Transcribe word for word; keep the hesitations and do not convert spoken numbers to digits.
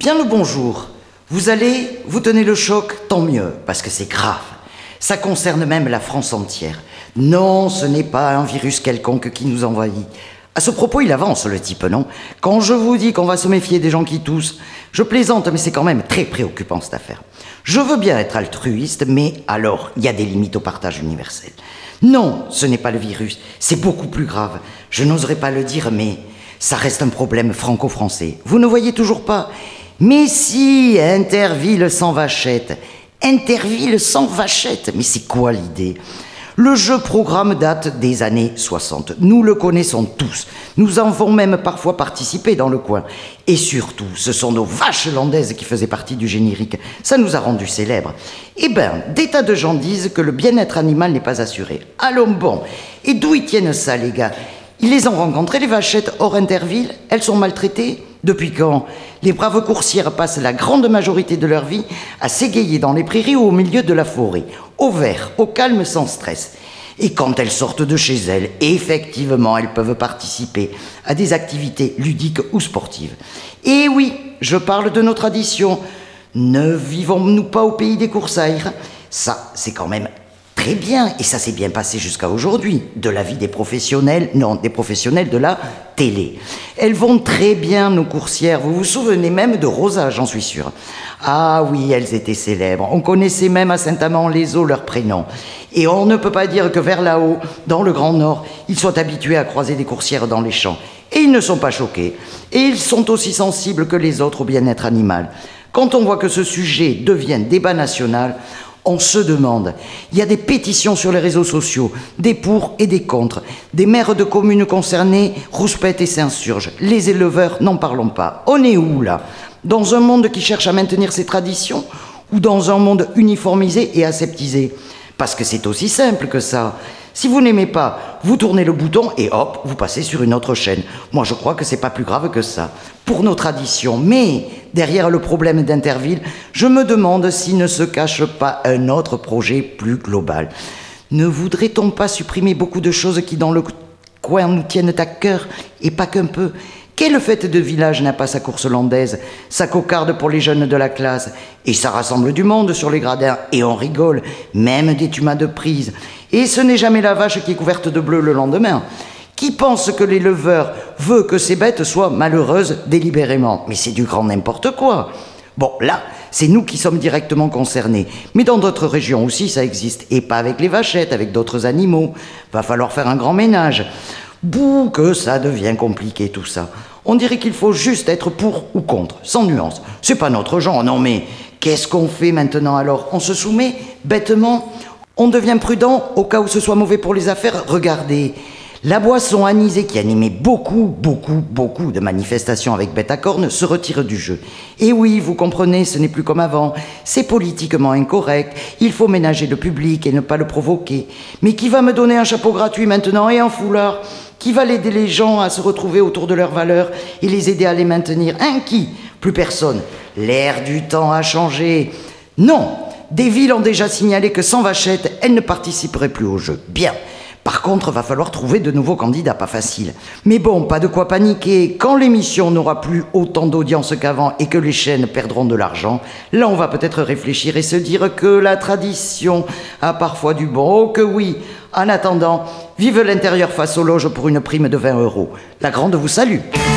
Bien le bonjour. Vous allez, vous tenez le choc, tant mieux, parce que c'est grave. Ça concerne même la France entière. Non, ce n'est pas un virus quelconque qui nous envahit. À ce propos, il avance, le type, non? Quand je vous dis qu'on va se méfier des gens qui toussent, je plaisante, mais c'est quand même très préoccupant, cette affaire. Je veux bien être altruiste, mais alors, il y a des limites au partage universel. Non, ce n'est pas le virus, c'est beaucoup plus grave. Je n'oserais pas le dire, mais ça reste un problème franco-français. Vous ne voyez toujours pas? Mais si, Interville sans vachette. Interville sans vachette, mais c'est quoi l'idée? Le jeu programme date des années soixante. Nous le connaissons tous. Nous en avons même parfois participé dans le coin. Et surtout, ce sont nos vaches landaises qui faisaient partie du générique. Ça nous a rendus célèbres. Eh ben, des tas de gens disent que le bien-être animal n'est pas assuré. Allons bon. Et d'où ils tiennent ça, les gars? Ils les ont rencontrées, les vachettes, hors Interville? Elles sont maltraitées? Depuis quand? Les braves coursières passent la grande majorité de leur vie à s'égayer dans les prairies ou au milieu de la forêt, au vert, au calme, sans stress. Et quand elles sortent de chez elles, effectivement, elles peuvent participer à des activités ludiques ou sportives. Et oui, je parle de nos traditions. Ne vivons-nous pas au pays des coursailles? Ça, c'est quand même très bien, et ça s'est bien passé jusqu'à aujourd'hui, de la vie des professionnels, non, des professionnels de la télé. Elles vont très bien, nos coursières, vous vous souvenez même de Rosa, j'en suis sûre. Ah oui, elles étaient célèbres, on connaissait même à Saint-Amand-les-Eaux leurs prénoms. Et on ne peut pas dire que vers là-haut, dans le Grand Nord, ils soient habitués à croiser des coursières dans les champs. Et ils ne sont pas choqués, et ils sont aussi sensibles que les autres au bien-être animal. Quand on voit que ce sujet devient débat national, on se demande, il y a des pétitions sur les réseaux sociaux, des pour et des contre, des maires de communes concernées rouspètent et s'insurgent, les éleveurs, n'en parlons pas. On est où là? Dans un monde qui cherche à maintenir ses traditions ou dans un monde uniformisé et aseptisé? Parce que c'est aussi simple que ça. Si vous n'aimez pas, vous tournez le bouton et hop, vous passez sur une autre chaîne. Moi, je crois que c'est pas plus grave que ça. Pour nos traditions. Mais, derrière le problème d'Interville, je me demande s'il ne se cache pas un autre projet plus global. Ne voudrait-on pas supprimer beaucoup de choses qui, dans le coin, nous tiennent à cœur, et pas qu'un peu? Quelle fête de village n'a pas sa course landaise, sa cocarde pour les jeunes de la classe? Et ça rassemble du monde sur les gradins, et on rigole, même des tumas de prise. Et ce n'est jamais la vache qui est couverte de bleu le lendemain. Qui pense que l'éleveur veut que ses bêtes soient malheureuses délibérément? Mais c'est du grand n'importe quoi. Bon, là, c'est nous qui sommes directement concernés. Mais dans d'autres régions aussi, ça existe. Et pas avec les vachettes, avec d'autres animaux. Va falloir faire un grand ménage. Bouh, que ça devient compliqué tout ça. On dirait qu'il faut juste être pour ou contre, sans nuance. C'est pas notre genre, non mais qu'est-ce qu'on fait maintenant alors? On se soumet bêtement? On devient prudent au cas où ce soit mauvais pour les affaires? Regardez, la boisson anisée qui animait beaucoup, beaucoup, beaucoup de manifestations avec bête à cornes se retire du jeu. Et oui, vous comprenez, ce n'est plus comme avant. C'est politiquement incorrect. Il faut ménager le public et ne pas le provoquer. Mais qui va me donner un chapeau gratuit maintenant et un foulard? Qui va aider les gens à se retrouver autour de leurs valeurs et les aider à les maintenir? Hein, qui? Plus personne. L'air du temps a changé. Non, des villes ont déjà signalé que sans vachette, elles ne participeraient plus au jeu. Bien. Par contre, va falloir trouver de nouveaux candidats, pas facile. Mais bon, pas de quoi paniquer. Quand l'émission n'aura plus autant d'audience qu'avant et que les chaînes perdront de l'argent, là on va peut-être réfléchir et se dire que la tradition a parfois du bon. Oh que oui. En attendant, vive l'intérieur face aux loges pour une prime de vingt euros. La grande vous salue.